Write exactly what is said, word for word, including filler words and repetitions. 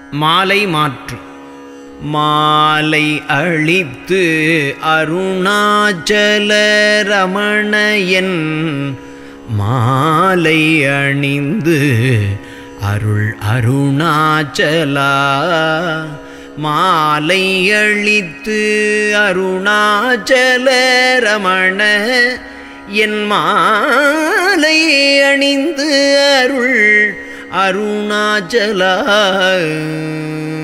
மாலை மாற்று. மாலை அளித்து அருணாச்சல ரமணயன் மாலை அணிந்து அருள் அருணாச்சலா. மாலை அளித்து அருணாச்சல ரமண என் மாலை அணிந்து அருள் அருணாச்சலா.